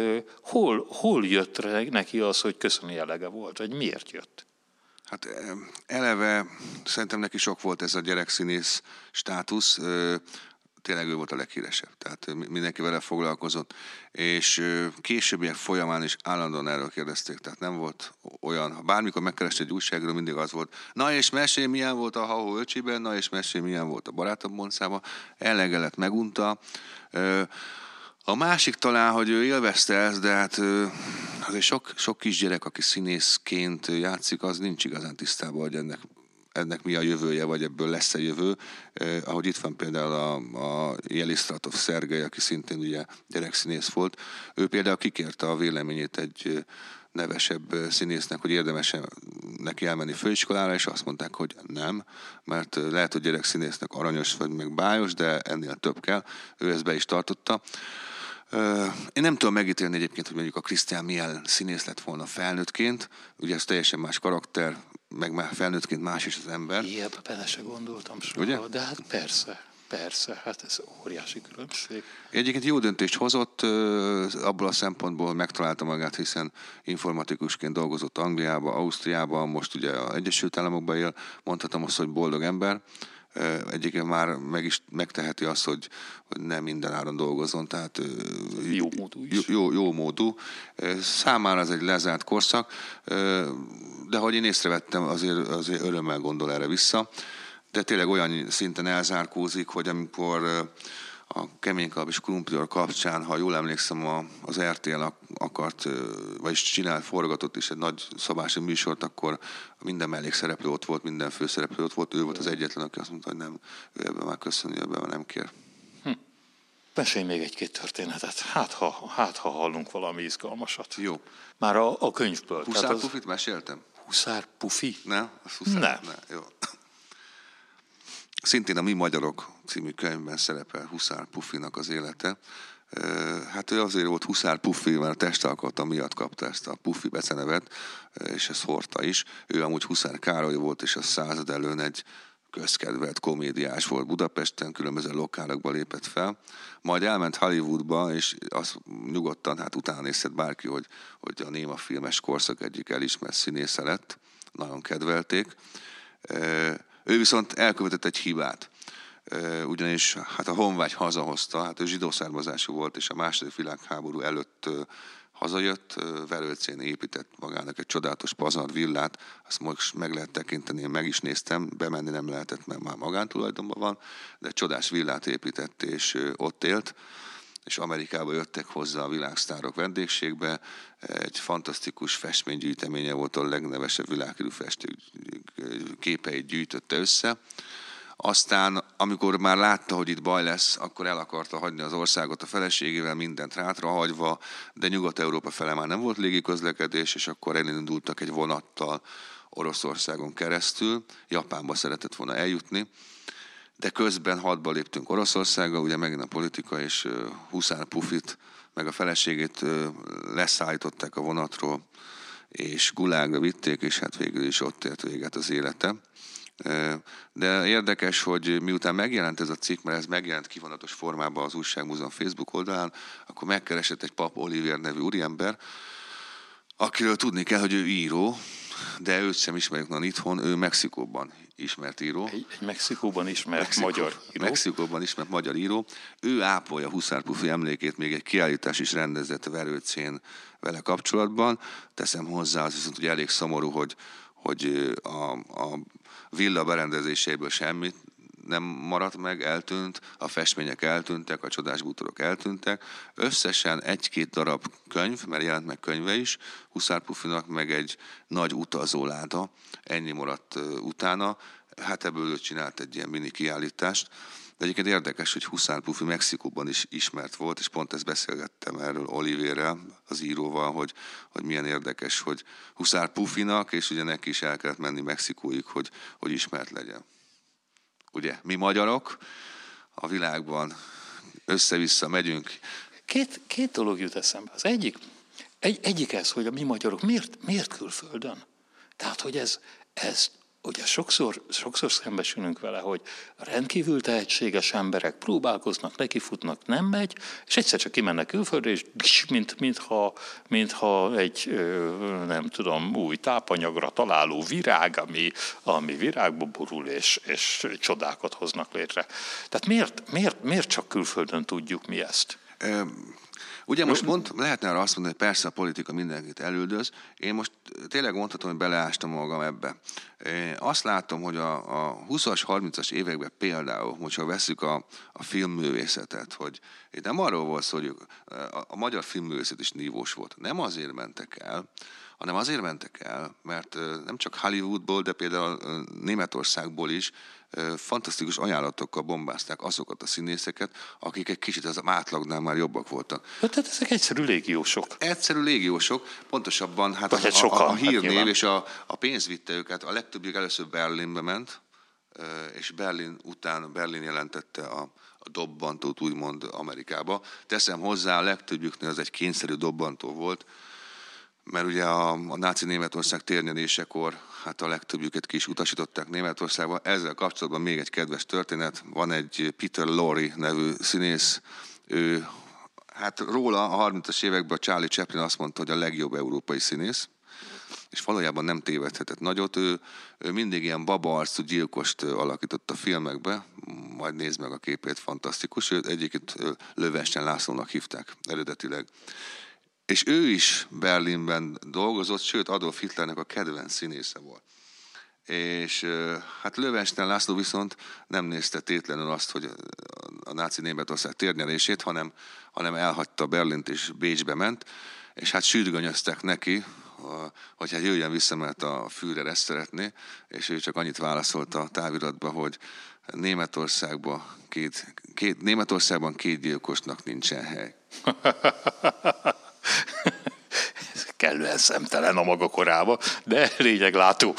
Hol jött neki az, hogy köszöni elege volt? Vagy miért jött? Hát eleve szerintem neki sok volt ez a gyerekszínész státusz, tényleg ő volt a leghíresebb, tehát mindenki vele foglalkozott, és későbbiek folyamán is állandóan erről kérdezték, tehát nem volt olyan, ha bármikor megkereste egy újságról, mindig az volt, na és mesélj, milyen volt a Hahó öcsiben, na és mesélj, milyen volt a Barátom Boncában, elege lett, megunta. A másik talán, hogy ő élvezte ezt, de hát azért sok kisgyerek, aki színészként játszik, az nincs igazán tisztában, hogy ennek mi a jövője, vagy ebből lesz-e jövő. Ahogy itt van például a Jelisztratov Szergej, aki szintén ugye gyerekszínész volt. Ő például kikérte a véleményét egy nevesebb színésznek, hogy érdemes neki elmenni főiskolára, és azt mondták, hogy nem, mert lehet, hogy gyerekszínésznek aranyos vagy meg bájos, de ennél több kell. Ő ezt be is tartotta. Én nem tudom megítélni egyébként, hogy mondjuk a Krisztián milyen színész lett volna felnőttként. Ugye ez teljesen más karakter, meg már felnőttként más is az ember. Ilyen bele se gondoltam soha, ugye? De hát persze, hát ez óriási különbség. Egyébként jó döntést hozott, abból a szempontból megtalálta magát, hiszen informatikusként dolgozott Angliába, Ausztriába, most ugye az Egyesült Államokban él, mondhatom azt, hogy boldog ember. Egyébként már megteheti azt, hogy nem minden áron dolgozzon, tehát jó módú is. Jó módú. Számára ez egy lezárt korszak, de hogy én észrevettem, azért örömmel gondol erre vissza, de tényleg olyan szinten elzárkózik, hogy amikor a Keménykalap és Krumplior kapcsán, ha jól emlékszem, az RTL akart, vagyis csinált, forgatott is egy nagy szabású műsort, akkor minden mellékszereplő ott volt, minden főszereplő ott volt, ő volt az egyetlen, aki azt mondta, hogy nem, ő ebben már köszönni, ebben már nem kér. Mesélj még egy-két történetet, hát ha hallunk valami izgalmasat. Jó. Már a könyvből. Huszár Pufit meséltem? Huszár Pufi? Nem? Nem. Jó. Szintén a Mi Magyarok című könyvben szerepel Huszár Pufinak az élete. Hát ő azért volt Huszár Pufi, mert a testalkata miatt kapta ezt a Pufi becenevet, és ezt hordta is. Ő amúgy Huszár Károly volt, és a század előn egy közkedvelt komédiás volt Budapesten, különböző lokálokba lépett fel. Majd elment Hollywoodba, és azt nyugodtan, hát utána nézhet bárki, hogy a néma filmes korszak egyik elismert színésze lett. Nagyon kedvelték. Ő viszont elkövetett egy hibát, ugyanis hát a honvágy hazahozta, hát ő zsidó származású volt, és a második világháború előtt hazajött, Verőcén épített magának egy csodálatos pazar villát, azt most meg lehet tekinteni, én meg is néztem, bemenni nem lehetett, mert már magántulajdonban van, de egy csodás villát épített, és ott élt, és Amerikába jöttek hozzá a világsztárok vendégségbe. Egy fantasztikus festménygyűjteménye volt, a legnevesebb világhírű festő képeit gyűjtötte össze. Aztán, amikor már látta, hogy itt baj lesz, akkor el akarta hagyni az országot a feleségével, mindent hátrahagyva, de Nyugat-Európa fele már nem volt légiközlekedés, és akkor elindultak egy vonattal Oroszországon keresztül. Japánba szeretett volna eljutni, de közben hadba léptünk Oroszországgal, ugye megint a politika, és Huszár Pufit meg a feleségét leszállították a vonatról, és Gulágra vitték, és hát végül is ott ért véget az élete. De érdekes, hogy miután megjelent ez a cikk, mert ez megjelent kivonatos formában az Újságmúzeum Facebook oldalán, akkor megkeresett egy Pap Olivier nevű úriember, akiről tudni kell, hogy ő író, de őt sem ismerjük nagyon itthon, ő Mexikóban ismert író. Egy Mexikóban ismert magyar író. Mexikóban ismert magyar író. Ő ápolja Huszár Pufi emlékét, még egy kiállítás is rendezett Verőcén vele kapcsolatban. Teszem hozzá, az viszont ugye elég szomorú, hogy a villa berendezéseiből semmit nem maradt meg, eltűnt, a festmények eltűntek, a csodás bútorok eltűntek. Összesen 1-2 darab könyv, mert jelent meg könyve is, Huszár Pufinak, meg egy nagy utazóláda, ennyi maradt utána. Hát ebből ő csinált egy ilyen mini kiállítást. De egyébként érdekes, hogy Huszár Pufi Mexikóban is ismert volt, és pont ezt beszélgettem erről Olivérrel, az íróval, hogy milyen érdekes, hogy Huszár Pufinak, és ugye neki is el kellett menni Mexikóig, hogy ismert legyen. Ugye, mi magyarok a világban össze-vissza megyünk. Két dolog jut eszembe. Az egyik ez, hogy a mi magyarok miért külföldön? Tehát, hogy ez ugye sokszor szembesülünk vele, hogy rendkívül tehetséges emberek próbálkoznak, nekifutnak, nem megy, és egyszer csak kimennek külföldre, és mintha egy, nem tudom, új tápanyagra találó virág, ami virágba borul, és csodákat hoznak létre. Tehát miért csak külföldön tudjuk mi ezt? Ugye most lehetne arra azt mondani, hogy persze a politika mindenkit elüldöz. Én most tényleg mondhatom, hogy beleástam magam ebbe. Azt látom, hogy a 20-as, 30-as években például, hogyha vesszük a filmművészetet, hogy itt nem arról volt szó, hogy a magyar filmművészet is nívós volt. Nem azért mentek el, hanem azért mentek el, mert nem csak Hollywoodból, de például Németországból is fantasztikus ajánlatokkal bombázták azokat a színészeket, akik egy kicsit az átlagnál már jobbak voltak. Tehát ezek egyszerű légiósok. Egyszerű légiósok, pontosabban hát a hírnév és a pénz vitte őket. A legtöbbjük először Berlinbe ment, és Berlin jelentette a dobbantót úgymond Amerikába. Teszem hozzá, a legtöbbjüknél az egy kényszerű dobbantó volt, mert ugye a náci Németország térnyerésekor hát a legtöbbjüket ki is utasították Németországba. Ezzel kapcsolatban még egy kedves történet. Van egy Peter Lorre nevű színész, hát róla a 30-as években Charlie Chaplin azt mondta, hogy a legjobb európai színész, és valójában nem tévedhetett nagyot. Ő mindig ilyen babaarcú gyilkost alakított a filmekbe, majd nézd meg a képét, fantasztikus. Őt egyébként Löwenstein Lászlónak hívták eredetileg. És ő is Berlinben dolgozott, sőt Adolf Hitlernek a kedvenc színésze volt. És hát Löwenstein László viszont nem nézte tétlenül azt, hogy a náci Németország térnyerését, hanem elhagyta Berlint és Bécsbe ment, és hát sürgönyöztek neki, hogy hát jöjjön vissza, mert a Führer ezt szeretné, és ő csak annyit válaszolt a táviratba, hogy Németországban két gyilkosnak nincsen hely. Kellően szemtelen a maga korába, de lényeglátó.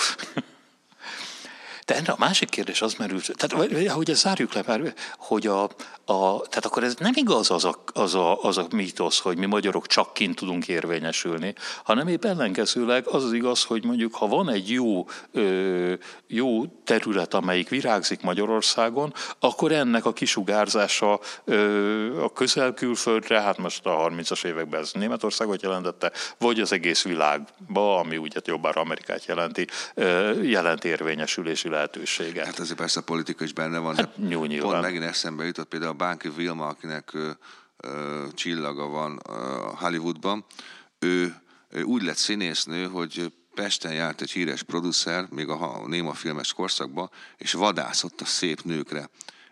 De ennek a másik kérdés az merült, tehát hogy ezt zárjuk le már, hogy tehát akkor ez nem igaz az a mítosz, hogy mi magyarok csak kint tudunk érvényesülni, hanem épp ellenkezőleg az igaz, hogy mondjuk ha van egy jó terület, amelyik virágzik Magyarországon, akkor ennek a kisugárzása a közel-külföldre, hát most a 30-as években ez Németországot jelentette, vagy az egész világba, ami ugye jobbára Amerikát jelent érvényesülési lehetőséget. Hát azért persze a politika is benne van, hát, de pont megint eszembe jutott például Bánki Vilma, akinek csillaga van Hollywoodban. Ő úgy lett színésznő, hogy Pesten járt egy híres producer, még a néma filmes korszakban, és vadászott a szép nőkre.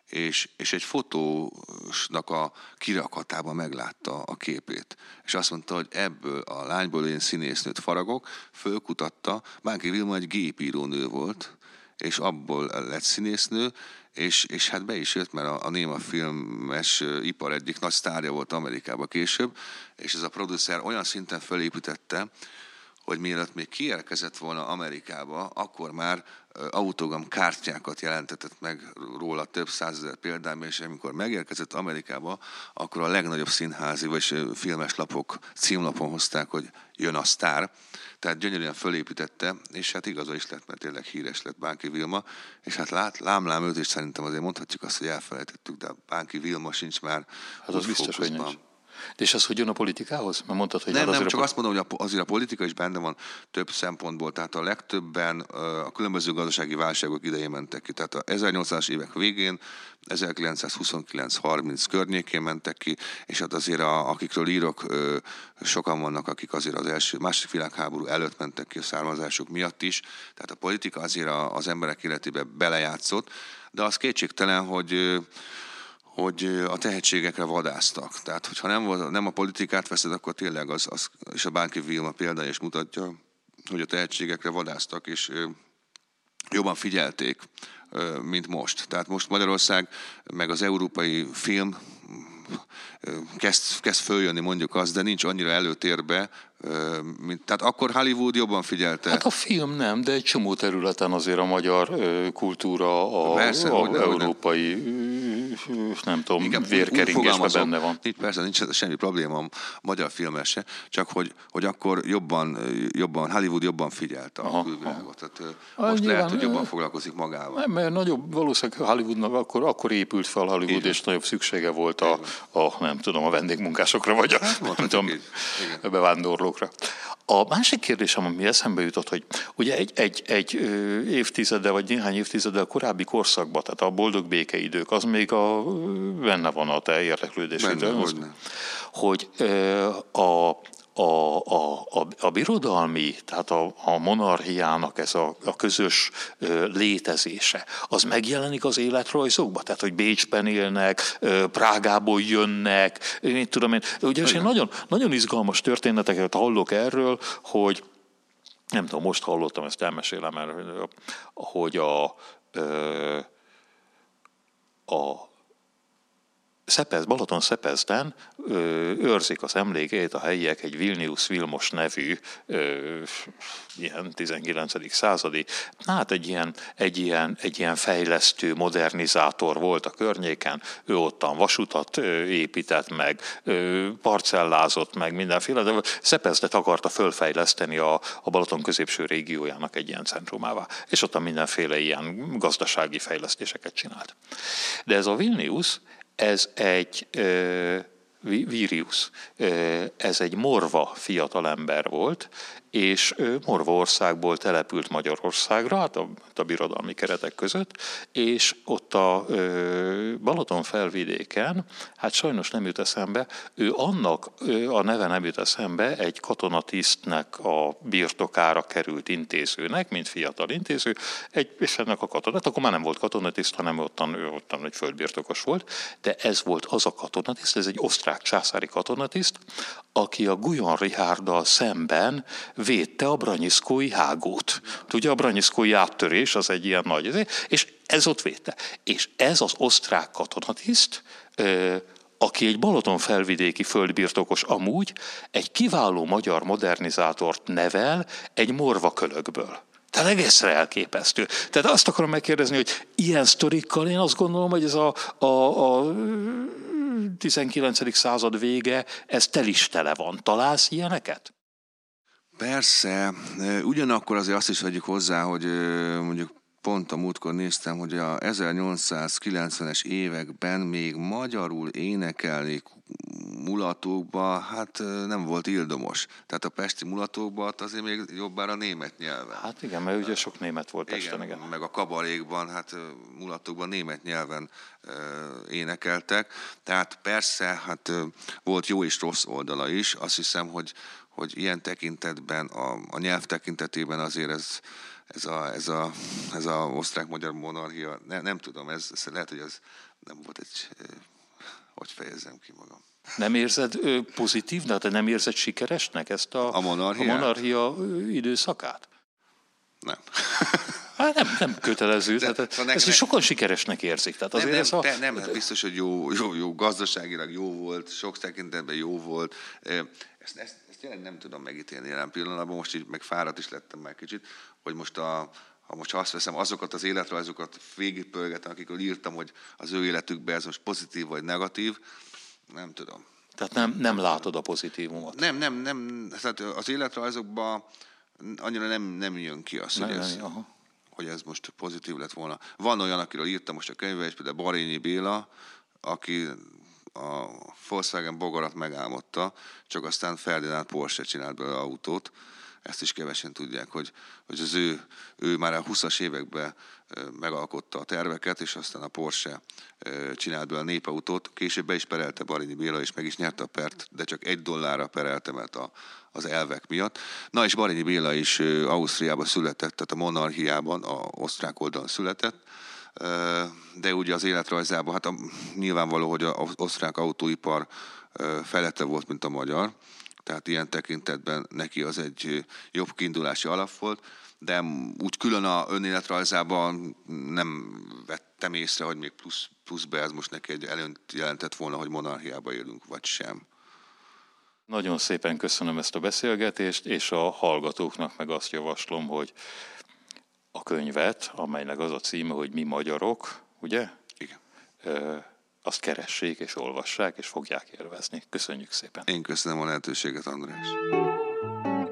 és egy fotósnak a kirakatában meglátta a képét. És azt mondta, hogy ebből a lányból én színésznőt faragok, fölkutatta, Bánki Vilma egy gépírónő volt, és abból lett színésznő, és hát be is jött, mert a néma filmes ipar egyik nagy sztárja volt Amerikában később, és ez a producer olyan szinten felépítette, hogy mielőtt még kiérkezett volna Amerikába, akkor már autogram kártyákat jelentetett meg róla több százezer példányban, és amikor megérkezett Amerikába, akkor a legnagyobb színházi vagy filmes lapok címlapon hozták, hogy jön a sztár. Tehát gyönyörűen fölépítette, és hát igaza is lett, mert tényleg híres lett Bánki Vilma, és hát lám őt, és szerintem azért mondhatjuk azt, hogy elfelejtettük, de Bánki Vilma sincs már hát az biztos, hogy nincs. De és ez hogy jön a politikához? Mert mondtad, hogy nem, csak azt mondom, hogy azért a politika is benne van több szempontból. Tehát a legtöbben a különböző gazdasági válságok idején mentek ki. Tehát a 1800-as évek végén, 1929-30 környékén mentek ki, és hát azért akikről írok, sokan vannak, akik azért az második világháború előtt mentek ki a származásuk miatt is. Tehát a politika azért az emberek életébe belejátszott, de az kétségtelen, hogy a tehetségekre vadásztak. Tehát, hogyha nem a politikát veszed, akkor tényleg és a Bánki Vilma példája is mutatja, hogy a tehetségekre vadásztak, és jobban figyelték, mint most. Tehát most Magyarország, meg az európai film kezd följönni, mondjuk azt, de nincs annyira előtérbe, tehát akkor Hollywood jobban figyelte. Hát a film nem, de egy csomó területen azért a magyar kultúra, persze, európai, nem tudom, vérkeringésben benne van. Persze, nincs semmi probléma a magyar filmmel se, csak hogy akkor jobban Hollywood jobban figyelte a külvilágot. Tehát most nyilván, lehet, hogy jobban foglalkozik magával. Nem, mert nagyobb, valószínűleg Hollywoodnak akkor épült fel Hollywood, igen. És nagyobb szüksége volt nem tudom, a vendégmunkásokra, vagy nem tudom, bevándorlókra. A másik kérdésem, ami eszembe jutott, hogy ugye egy évtizeddel, vagy néhány évtizeddel korábbi korszakban, tehát a boldog békeidők, az még benne van a te érdeklődésedben, hogy a birodalmi, tehát a monarchiának ez a közös létezése, az megjelenik az életrajzokban? Tehát, hogy Bécsben élnek, Prágából jönnek, én tudom én. Ugye én nagyon, nagyon izgalmas történeteket hallok erről, hogy nem tudom, most hallottam, ezt elmesélem, hogy Balaton-Szepezden őrzik az emlékét a helyiek egy Vilnius Vilmos nevű ilyen 19. századi, hát egy ilyen fejlesztő, modernizátor volt a környéken, ő ottan vasutat épített meg, parcellázott meg mindenféle, de Szepezdet akarta fölfejleszteni a Balaton középső régiójának egy ilyen centrumává, és ottan mindenféle ilyen gazdasági fejlesztéseket csinált. De ez a Vilnius, ez egy Virius, ez egy morva fiatalember volt, és Morvaországból települt Magyarországra, hát a birodalmi keretek között, és ott a Balaton felvidéken, hát sajnos nem jut eszembe, a neve nem jut eszembe, egy katonatisztnek a birtokára került intézőnek, mint fiatal intéző, és ennek a katonat, akkor már nem volt katonatiszt, hanem ottan egy földbirtokos volt, de ez volt az a katonatiszt, ez egy osztrák császári katonatiszt, aki a Guyon Richárddal szemben védte a Branyiszkói hágót. Tudja, a Branyiszkói áttörés az egy ilyen nagy, és ez ott védte. És ez az osztrák katonatiszt, aki egy Balaton felvidéki földbirtokos amúgy, egy kiváló magyar modernizátort nevel egy morvakölökből. Tehát egészre elképesztő. Tehát azt akarom megkérdezni, hogy ilyen sztorikkal én azt gondolom, hogy ez a 19. század vége, ez tele van. Találsz ilyeneket? Persze, ugyanakkor azért azt is vegyük hozzá, hogy mondjuk pont a múltkor néztem, hogy a 1890-es években még magyarul énekelni mulatókba, hát nem volt ildomos. Tehát a pesti mulatókban azért még jobbára német nyelven. Hát igen, mert ugye sok német volt Pesten, igen. Meg a kabarékban, hát mulatókban német nyelven énekeltek. Tehát persze, hát volt jó és rossz oldala is. Azt hiszem, hogy ilyen tekintetben, a nyelv tekintetében azért ez a osztrák-magyar monarchia, nem tudom, ez lehet, hogy ez nem volt egy, hogy fejezzem ki magam. Nem érzed pozitívnak, de nem érzed sikeresnek ezt a monarchia időszakát? Nem. Hát nem kötelező, ezt sokan sikeresnek érzik. Tehát azért nem, biztos, hogy jó, gazdaságilag jó volt, sok tekintetben jó volt. Ezt tényleg nem tudom megítélni jelen pillanatban, most így meg fáradt is lettem már kicsit, hogy most ha azt veszem, azokat az életrajzokat végigpörgetem, akikről írtam, hogy az ő életükben ez most pozitív vagy negatív, nem tudom. Tehát nem látod a pozitívumot? Nem. Tehát az életrajzokban annyira nem jön ki az, hogy ez most pozitív lett volna. Van olyan, akiről írtam most a könyvben, és például Barényi Béla, aki a Volkswagen Bogarat megálmodta, csak aztán Ferdinand Porsche csinált belőle autót. Ezt is kevesen tudják, hogy az ő már a 20-as években megalkotta a terveket, és aztán a Porsche csinált belőle a népautót. Később be is perelte Barényi Béla, és meg is nyerte a pert, de csak $1 perelte, mert az elvek miatt. Na és Barényi Béla is Ausztriában született, tehát a monarchiában, a osztrák oldalon született, de ugye az életrajzában, hát nyilvánvaló, hogy az osztrák autóipar fejlettebb volt, mint a magyar, tehát ilyen tekintetben neki az egy jobb kiindulási alap volt, de úgy külön a önéletrajzában nem vettem észre, hogy még pluszbe ez most neki egy előnyt jelentett volna, hogy monarchiába élünk, vagy sem. Nagyon szépen köszönöm ezt a beszélgetést, és a hallgatóknak meg azt javaslom, hogy a könyvet, amelynek az a címe, hogy Mi magyarok, ugye? Igen. Azt keressék és olvassák, és fogják élvezni. Köszönjük szépen. Én köszönöm a lehetőséget, András.